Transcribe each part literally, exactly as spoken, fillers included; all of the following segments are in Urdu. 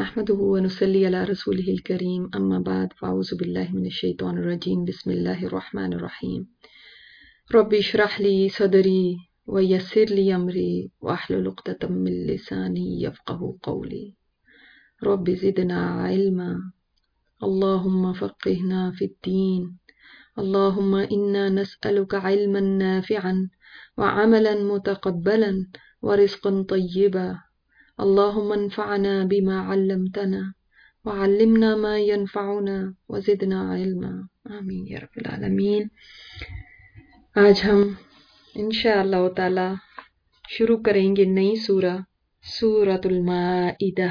نحمده ونصلي على رسوله الكريم أما بعد فأعوذ بالله من الشيطان الرجيم بسم الله الرحمن الرحيم رب اشرح لي صدري ويسر لي أمري واحلل عقدة من لساني يفقه قولي رب زدنا علما اللهم فقهنا في الدين اللهم إنا نسألك علما نافعا وعملا متقبلا ورزقا طيبا اللهم انفعنا بما علمتنا وعلمنا ما ينفعنا وزدنا علما آمین یا رب العالمین۔ آج ہم انشاءاللہ تعالی شروع کریں گے نئی سورہ سورۃ المائدہ۔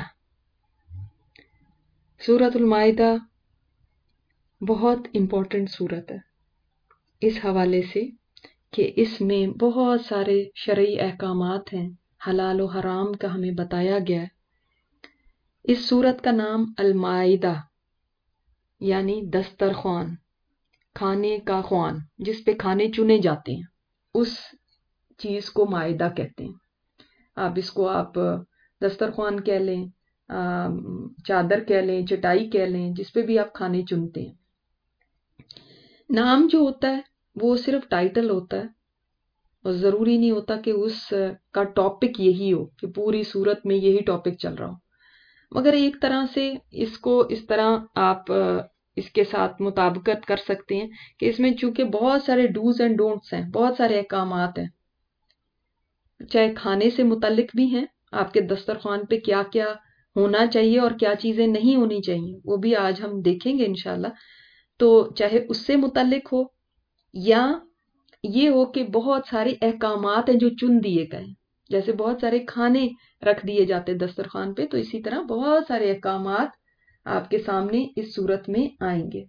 سورۃ المائدہ بہت امپورٹنٹ سورت ہے اس حوالے سے کہ اس میں بہت سارے شرعی احکامات ہیں، حلال و حرام کا ہمیں بتایا گیا ہے۔ اس سورت کا نام المائدہ یعنی دسترخوان، کھانے کا خوان، جس پہ کھانے چنے جاتے ہیں، اس چیز کو مائدہ کہتے ہیں۔ آپ اس کو آپ دسترخوان کہہ لیں، چادر کہہ لیں، چٹائی کہہ لیں، جس پہ بھی آپ کھانے چنتے ہیں۔ نام جو ہوتا ہے وہ صرف ٹائٹل ہوتا ہے اور ضروری نہیں ہوتا کہ اس کا ٹاپک یہی ہو، کہ پوری صورت میں یہی ٹاپک چل رہا ہو، مگر ایک طرح سے اس کو اس طرح آپ اس کے ساتھ مطابقت کر سکتے ہیں کہ اس میں چونکہ بہت سارے ڈوز اینڈ ڈونٹس ہیں، بہت سارے احکامات ہیں، چاہے کھانے سے متعلق بھی ہیں، آپ کے دسترخوان پہ کیا کیا ہونا چاہیے اور کیا چیزیں نہیں ہونی چاہیے، وہ بھی آج ہم دیکھیں گے انشاءاللہ۔ تو چاہے اس سے متعلق ہو یا یہ ہو کہ بہت سارے احکامات ہیں جو چن دیے گئے، جیسے بہت سارے کھانے رکھ دیے جاتے دسترخوان پہ، تو اسی طرح بہت سارے احکامات آپ کے سامنے اس صورت میں آئیں گے۔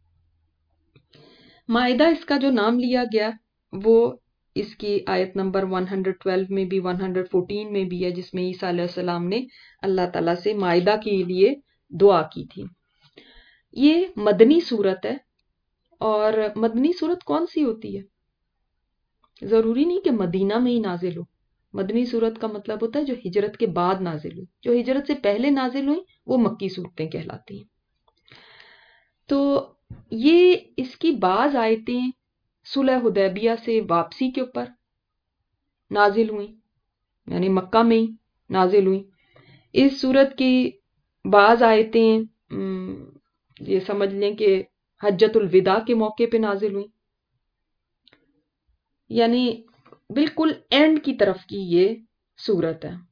مائدہ اس کا جو نام لیا گیا وہ اس کی آیت نمبر ایک سو بارہ میں بھی ایک سو چودہ میں بھی ہے، جس میں عیسیٰ علیہ السلام نے اللہ تعالیٰ سے مائدہ کے لیے دعا کی تھی۔ یہ مدنی صورت ہے، اور مدنی صورت کون سی ہوتی ہے؟ ضروری نہیں کہ مدینہ میں ہی نازل ہو۔ مدنی صورت کا مطلب ہوتا ہے جو ہجرت کے بعد نازل ہوئی، جو ہجرت سے پہلے نازل ہوئی وہ مکی صورتیں کہلاتی ہیں۔ تو یہ اس کی بعض آیتیں صلح حدیبیہ سے واپسی کے اوپر نازل ہوئیں، یعنی مکہ میں ہی نازل ہوئیں۔ اس صورت کی بعض آیتیں یہ سمجھ لیں کہ حجۃ الوداع کے موقع پہ نازل ہوئیں، یعنی بالکل اینڈ کی طرف کی یہ صورت ہے،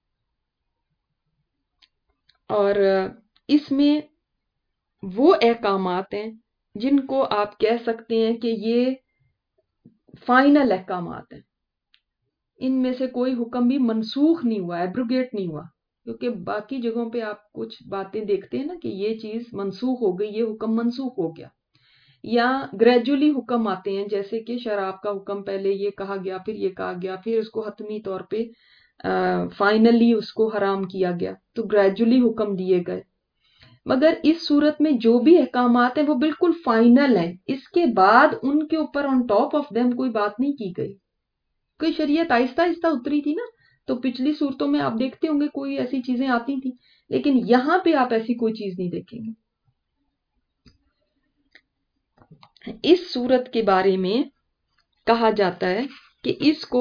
اور اس میں وہ احکامات ہیں جن کو آپ کہہ سکتے ہیں کہ یہ فائنل احکامات ہیں، ان میں سے کوئی حکم بھی منسوخ نہیں ہوا، ایبروگیٹ نہیں ہوا، کیونکہ باقی جگہوں پہ آپ کچھ باتیں دیکھتے ہیں نا کہ یہ چیز منسوخ ہو گئی، یہ حکم منسوخ ہو گیا، یا گریجولی حکم آتے ہیں، جیسے کہ شراب کا حکم پہلے یہ کہا گیا، پھر یہ کہا گیا، پھر اس کو حتمی طور پہ فائنلی اس کو حرام کیا گیا، تو گریجولی حکم دیے گئے۔ مگر اس صورت میں جو بھی احکامات ہیں وہ بالکل فائنل ہیں، اس کے بعد ان کے اوپر آن ٹاپ آف دیم کوئی بات نہیں کی گئی۔ کوئی شریعت آہستہ آہستہ اتری تھی نا، تو پچھلی صورتوں میں آپ دیکھتے ہوں گے کوئی ایسی چیزیں آتی تھیں، لیکن یہاں پہ آپ ایسی کوئی چیز نہیں دیکھیں گے۔ اس صورت کے بارے میں کہا جاتا ہے کہ اس کو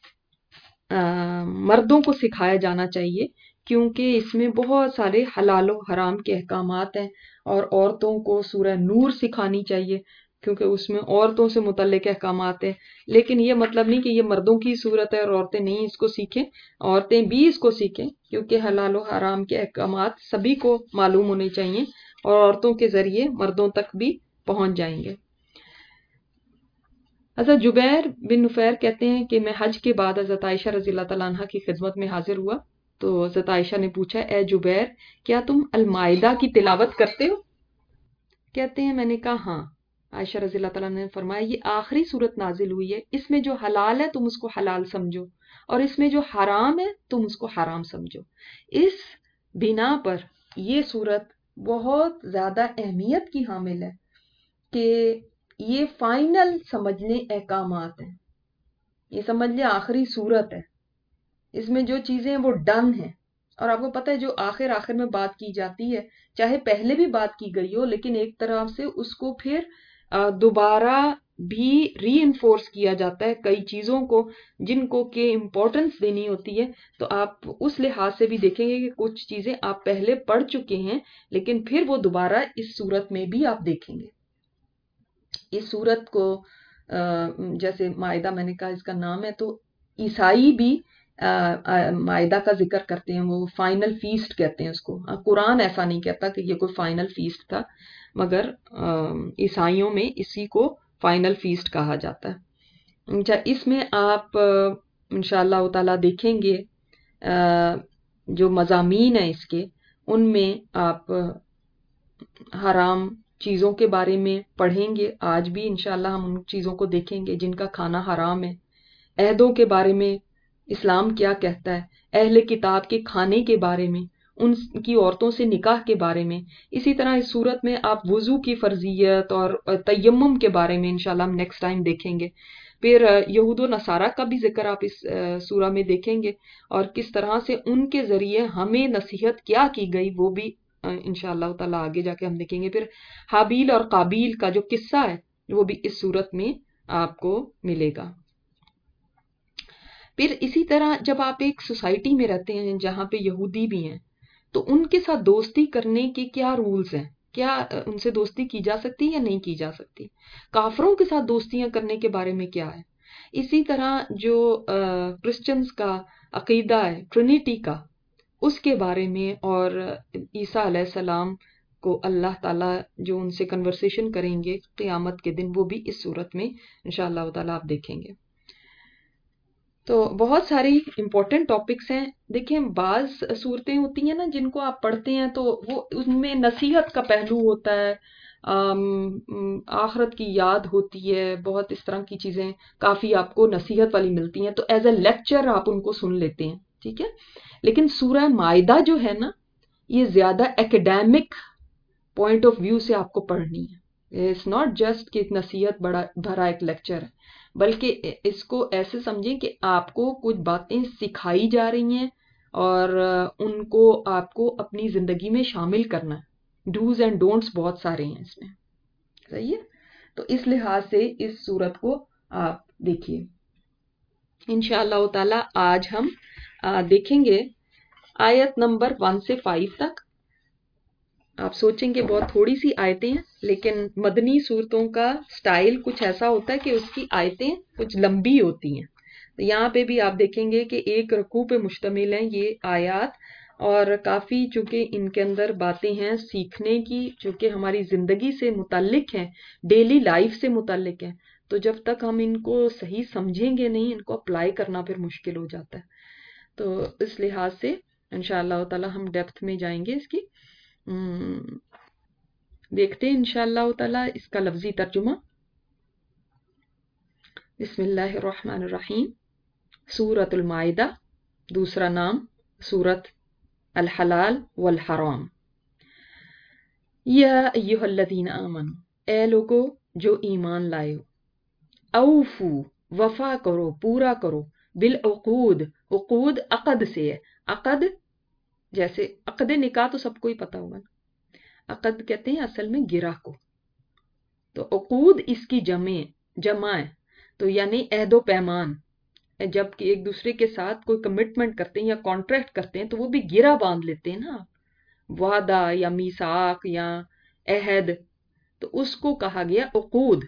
مردوں کو سکھایا جانا چاہیے، کیونکہ اس میں بہت سارے حلال و حرام کے احکامات ہیں، اور عورتوں کو سورہ نور سکھانی چاہیے کیونکہ اس میں عورتوں سے متعلق احکامات ہیں۔ لیکن یہ مطلب نہیں کہ یہ مردوں کی صورت ہے اور عورتیں نہیں اس کو سیکھیں، عورتیں بھی اس کو سیکھیں، کیونکہ حلال و حرام کے احکامات سبھی کو معلوم ہونے چاہیے اور عورتوں کے ذریعے مردوں تک بھی پہنچ جائیں گے۔ حضرت جبیر بن نفیر کہتے ہیں کہ میں حج کے بعد حضرت عائشہ رضی اللہ تعالیٰ عنہ کی خدمت میں حاضر ہوا، تو حضرت عائشہ نے پوچھا، اے جبیر کیا تم المائدہ کی تلاوت کرتے ہو؟ کہتے ہیں میں نے کہا ہاں۔ عائشہ رضی اللہ تعالیٰ عنہ نے فرمایا یہ آخری صورت نازل ہوئی ہے، اس میں جو حلال ہے تم اس کو حلال سمجھو، اور اس میں جو حرام ہے تم اس کو حرام سمجھو۔ اس بنا پر یہ صورت بہت زیادہ اہمیت کی حامل ہے کہ یہ فائنل سمجھ لیں احکامات ہیں، یہ سمجھ لیں آخری صورت ہے، اس میں جو چیزیں وہ ڈن ہیں، اور آپ کو پتہ ہے جو آخر آخر میں بات کی جاتی ہے چاہے پہلے بھی بات کی گئی ہو لیکن ایک طرح سے اس کو پھر دوبارہ بھی ری انفورس کیا جاتا ہے کئی چیزوں کو جن کو کہ امپورٹنس دینی ہوتی ہے. تو آپ اس لحاظ سے بھی دیکھیں گے کہ کچھ چیزیں آپ پہلے پڑھ چکے ہیں لیکن پھر وہ دوبارہ اس صورت میں بھی آپ دیکھیں گے. اس صورت کو جیسے مائدہ میں نے کہا اس کا نام ہے تو عیسائی بھی مائدہ کا ذکر کرتے ہیں, وہ فائنل فیسٹ کہتے ہیں اس کو. قرآن ایسا نہیں کہتا کہ یہ کوئی فائنل فیسٹ تھا مگر عیسائیوں میں اسی کو فائنل فیسٹ کہا جاتا ہے. اچھا اس میں آپ انشاءاللہ تعالیٰ دیکھیں گے جو مضامین ہیں اس کے ان میں آپ حرام چیزوں کے بارے میں پڑھیں گے. آج بھی انشاءاللہ ہم ان چیزوں کو دیکھیں گے جن کا کھانا حرام ہے. عہدوں کے بارے میں اسلام کیا کہتا ہے, اہل کتاب کے کھانے کے بارے میں, ان کی عورتوں سے نکاح کے بارے میں. اسی طرح اس صورت میں آپ وضو کی فرضیت اور تیمم کے بارے میں انشاءاللہ ہم نیکسٹ ٹائم دیکھیں گے. پھر یہود و نصارہ کا بھی ذکر آپ اس سورہ میں دیکھیں گے اور کس طرح سے ان کے ذریعے ہمیں نصیحت کیا کی گئی وہ بھی انشاءاللہ تعالیٰ آگے جا کے ہم دیکھیں گے. پھر حابیل اور قابیل کا جو قصہ ہے وہ بھی اس صورت میں آپ کو ملے گا. پھر اسی طرح جب آپ ایک سوسائٹی میں رہتے ہیں جہاں پہ یہودی بھی ہیں تو ان کے ساتھ دوستی کرنے کے کیا رولز ہیں, کیا ان سے دوستی کی جا سکتی یا نہیں کی جا سکتی, کافروں کے ساتھ دوستیاں کرنے کے بارے میں کیا ہے. اسی طرح جو کرسچنز کا عقیدہ ہے ٹرینیٹی کا اس کے بارے میں, اور عیسیٰ علیہ السلام کو اللہ تعالیٰ جو ان سے کنورسیشن کریں گے قیامت کے دن وہ بھی اس صورت میں انشاءاللہ تعالیٰ آپ دیکھیں گے. تو بہت ساری امپورٹنٹ ٹاپکس ہیں. دیکھیں بعض صورتیں ہوتی ہیں نا جن کو آپ پڑھتے ہیں تو وہ ان میں نصیحت کا پہلو ہوتا ہے, آخرت کی یاد ہوتی ہے, بہت اس طرح کی چیزیں کافی آپ کو نصیحت والی ملتی ہیں تو ایز اے لیکچر آپ ان کو سن لیتے ہیں, ٹھیک ہے. لیکن سورہ مائدہ جو ہے نا یہ زیادہ ایکیڈیمک پوائنٹ آف ویو سے آپ کو پڑھنی ہے. اٹس ناٹ جسٹ کہ نصیحت بڑا بھرا ایک لیکچر ہے, بلکہ اس کو ایسے سمجھیں کہ آپ کو کچھ باتیں سکھائی جا رہی ہیں اور ان کو آپ کو اپنی زندگی میں شامل کرنا ہے. ڈوز اینڈ ڈونٹس بہت سارے ہیں اس میں, صحیح ہے. تو اس لحاظ سے اس صورت کو آپ دیکھیے. انشاءاللہ تعالی آج ہم دیکھیں گے آیت نمبر ون سے فائیو تک. آپ سوچیں کہ بہت تھوڑی سی آیتیں ہیں لیکن مدنی صورتوں کا سٹائل کچھ ایسا ہوتا ہے کہ اس کی آیتیں کچھ لمبی ہوتی ہیں. تو یہاں پہ بھی آپ دیکھیں گے کہ ایک رکوع پہ مشتمل ہیں یہ آیات, اور کافی چونکہ ان کے اندر باتیں ہیں سیکھنے کی جو کہ ہماری زندگی سے متعلق ہیں, ڈیلی لائف سے متعلق ہیں. تو جب تک ہم ان کو صحیح سمجھیں گے نہیں ان کو اپلائی کرنا پھر مشکل ہو جاتا ہے. تو اس لحاظ سے انشاءاللہ تعالی ہم ڈیپتھ میں جائیں گے اس کی. دیکھتے ہیں انشاءاللہ تعالی اس کا لفظی ترجمہ. بسم اللہ الرحمن الرحیم. سورۃ المائدہ, دوسرا نام سورۃ الحلال والحرام. یا ایھا الذین آمنوا, اے لوگو جو ایمان لائے ہو, اوفو وفا کرو پورا کرو, بالعقود, عقود عقد سے ہے. عقد جیسے عقد نکاح تو سب کو ہی پتا ہوگا, عقد کہتے ہیں اصل میں گرہ کو, تو عقود اس کی جمع جمع ہے. تو یعنی عہد و پیمان, جب کہ ایک دوسرے کے ساتھ کوئی کمٹمنٹ کرتے ہیں یا کانٹریکٹ کرتے ہیں تو وہ بھی گرہ باندھ لیتے ہیں نا, وعدہ یا میثاق یا عہد, تو اس کو کہا گیا عقود.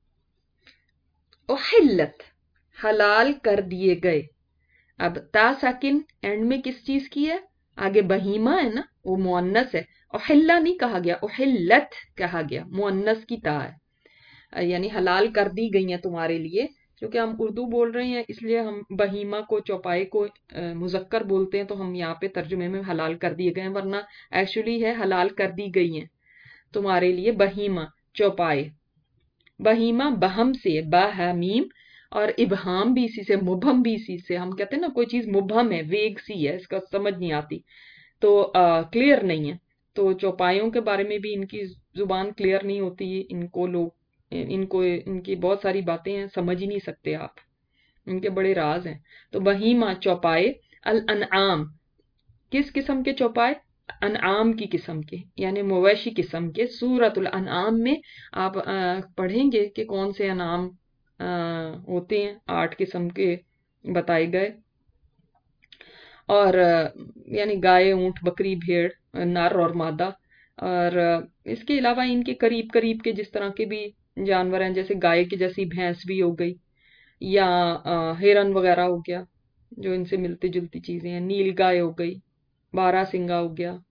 احلت, حلال کر دیے گئے. اب تا ساکن اینڈ میں کس چیز کی ہے, آگے بہیمہ ہے نا وہ مؤنث ہے, احلہ نہیں کہا گیا, احلت کہا گیا, مؤنث کی تا ہے, یعنی حلال کر دی گئی ہیں تمہارے لیے. کیونکہ ہم اردو بول رہے ہیں اس لیے ہم بہیمہ کو چوپائے کو مذکر بولتے ہیں تو ہم یہاں پہ ترجمے میں حلال کر دیے گئے ہیں, ورنہ ایکچولی ہے حلال کر دی گئی ہیں تمہارے لیے بہیمہ چوپائے. بہیمہ بہم سے, با ہے میم, اور ابہام بھی اسی سے, مبہم بھی اسی سے. ہم کہتے ہیں نا کوئی چیز مبہم ہے, ویگ سی ہے, اس کا سمجھ نہیں آتی تو کلیئر نہیں ہے. تو چوپایوں کے بارے میں بھی ان کی زبان کلیئر نہیں ہوتی, ان کو لوگ ان کو ان کی بہت ساری باتیں ہیں سمجھ ہی نہیں سکتے آپ, ان کے بڑے راز ہیں. تو بہیمہ چوپائے, الانعام کس قسم کے چوپائے؟ انعام کی قسم کے، یعنی مویشی قسم کے۔ سورۃ الانعام میں آپ پڑھیں گے کہ کون سے انعام ہوتے ہیں، آٹھ قسم کے بتائے گئے، اور یعنی گائے، اونٹ، بکری، بھیڑ، نر اور مادہ۔ اور اس کے علاوہ ان کے قریب قریب کے جس طرح کے بھی جانور ہیں، جیسے گائے کی جیسی بھینس بھی ہو گئی، یا ہرن وغیرہ ہو گیا، جو ان سے ملتی جلتی چیزیں ہیں، نیل گائے ہو گئی، بارہ سنگا ہو گیا۔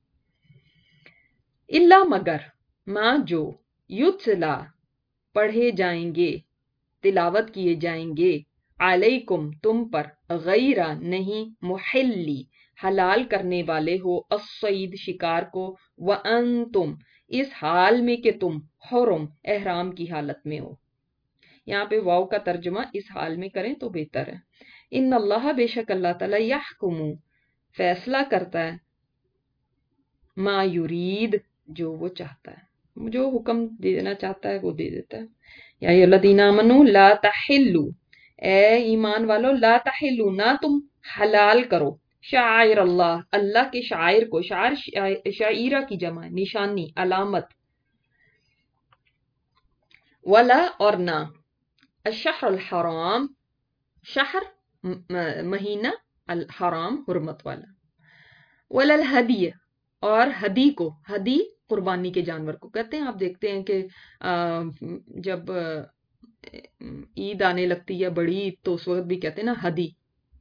الا مگر ما جو یتلا پڑھے جائیں گے، تلاوت کیے جائیں گے، علیکم تم پر، غیرہ نہیں، محلی حلال کرنے والے ہو، الصید شکار کو، وانتم اس حال میں کہ تم، حرم احرام کی حالت میں ہو۔ یہاں پہ واو کا ترجمہ اس حال میں کریں تو بہتر ہے۔ ان اللہ بے شک اللہ تعالیٰ یحکم فیصلہ کرتا ہے، ما یرید جو وہ چاہتا ہے، جو حکم دینا چاہتا ہے وہ دے دیتا ہے۔ یا ایھا الذین آمنوا لا تحلوا، اے ایمان والو، لا تحلوا نہ تم حلال کرو، شعائر اللہ اللہ کے شعائر کو، شعائر شعیرہ کی جمع ہے، نشانی، علامت، ولا اور نہ، الشہر الحرام شہر مہینہ، الحرام حرمت والا، ولا الہدی اور ہدی کو، ہدی قربانی کے جانور کو کہتے ہیں۔ آپ دیکھتے ہیں کہ جب عید آنے لگتی ہے، بڑی عید، تو اس وقت بھی کہتے ہیں نا ہدی۔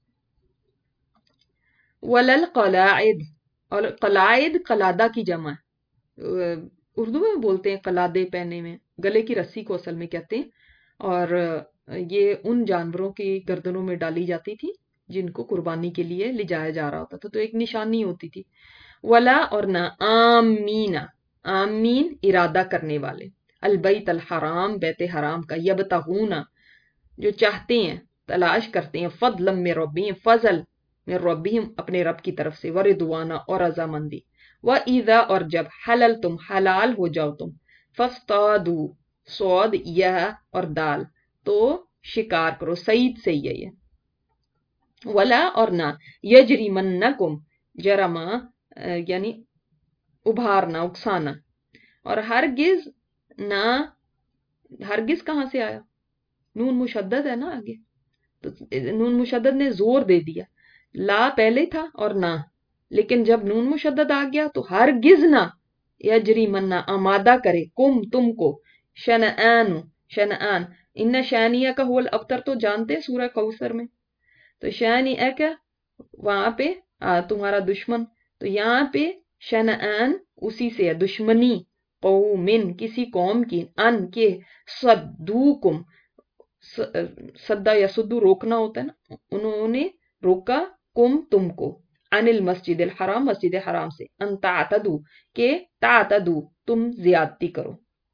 ولا القلاعد اور قلاعد قلادہ کی جمع ہے، اردو میں بولتے ہیں قلادے پہنے میں، گلے کی رسی کو اصل میں کہتے ہیں، اور یہ ان جانوروں کی گردنوں میں ڈالی جاتی تھی جن کو قربانی کے لیے لے جایا جا رہا ہوتا تھا، تو ایک نشانی ہوتی تھی۔ ولا اور نہ، آمین آمین ارادہ کرنے والے، البیت الحرام بیت حرام کا، یبتغون جو چاہتے ہیں، تلاش کرتے ہیں، فضلا من ربہم فضل من ربہم اپنے رب کی طرف سے، ورضوانا اور رضامندی، وَإِذَا اور جب حلل تم حلال ہو جاؤ تم، فاصطادوا صاد یہ اور دال تو شکار کرو، سعید سے یہ ہے۔ ولا اور نہ، یجرمنکم جرما یعنی ابھارنا، اکسانا، اور ہرگز نہ، ہرگز کہاں سے آیا؟ نون مشدد ہے نا آگے، تو نون مشدد نے زور دے دیا، لا پہلے تھا اور نہ، لیکن جب نون مشدد آ گیا تو ہرگز نہ، یجرمن آمادہ کرے، کم تم کو، شنآن شنآن، ان شانیہ کا هو الابتر تو جانتے ہیں سورہ کوثر میں، تو شانیہ کا وہاں پہ تمہارا دشمن، تو یہاں پہ شنآن اسی سے ہے، دشمنی، قومن کسی قوم کی، ان کے، صدوکم صدا یا صدو روکنا ہوتا ہے نا، انہوں نے روکا، کم تم کو، عن المسجد الحرام مسجد حرام سے، ان تعتدو کہ تعتدو تم زیادتی کرو،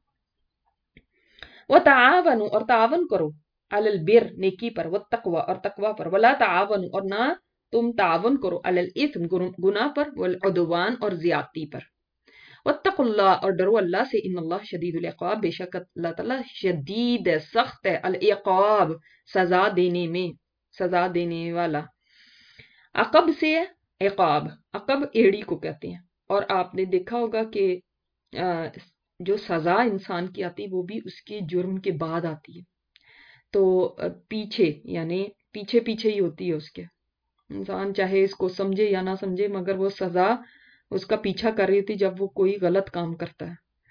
وتعاونوا اور تعاون کرو، علی البر نیکی پر، والتقوی اور تقوی پر، ولا تعاونوا اور نہ تم تعاون کرو، علی الاثم گناہ پر، والعدوان اور زیادتی پر، واتقوا اللہ اور ڈرو اللہ سے، ان اللہ شدید العقاب بے شک اللہ تعالیٰ شدید ہے، سخت ہے، العقاب سزا دینے میں، سزا دینے والا۔ عقب سے عقاب، عقب ایڑی کو کہتے ہیں، اور آپ نے دیکھا ہوگا کہ جو سزا انسان کی آتی وہ بھی اس کے جرم کے بعد آتی ہے، تو پیچھے یعنی پیچھے پیچھے ہی ہوتی ہے اس کے، انسان چاہے اس کو سمجھے یا نہ سمجھے، مگر وہ سزا اس کا پیچھا کر رہی ہوتی جب وہ کوئی غلط کام کرتا ہے۔